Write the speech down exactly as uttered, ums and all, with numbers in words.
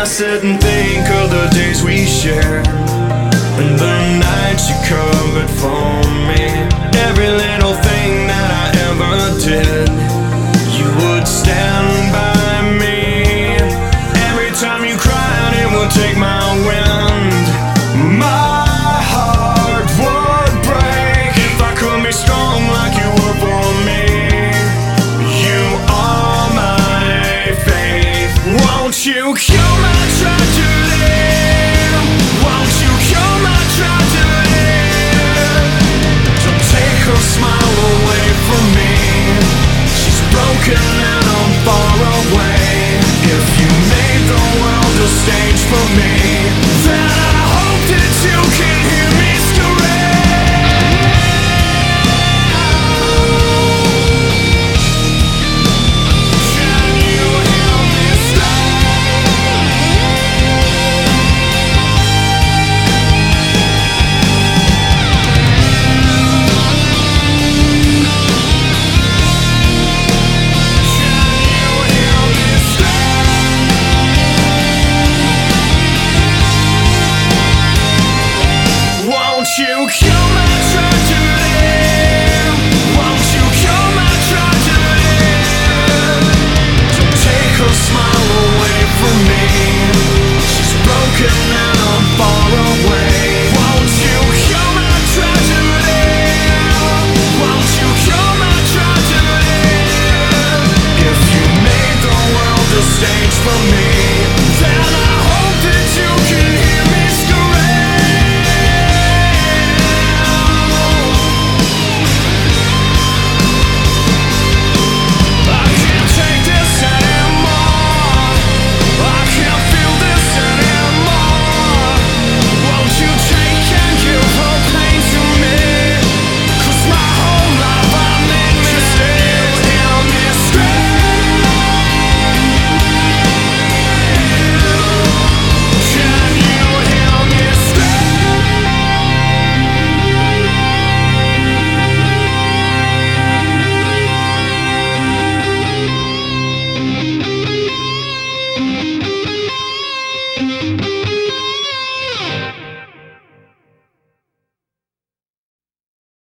I sit and think of the days we shared and the nights you covered for me. Every little thing that I ever did, you would stand by me. Every time you cried, it would take my wind. My heart would break if I could be strong like you were for me. You are my faith. Won't you cure my tragedy? Won't you cure my tragedy? Don't take her smile away from me. She's broken and I'm far away. If you made the world a stage for me, then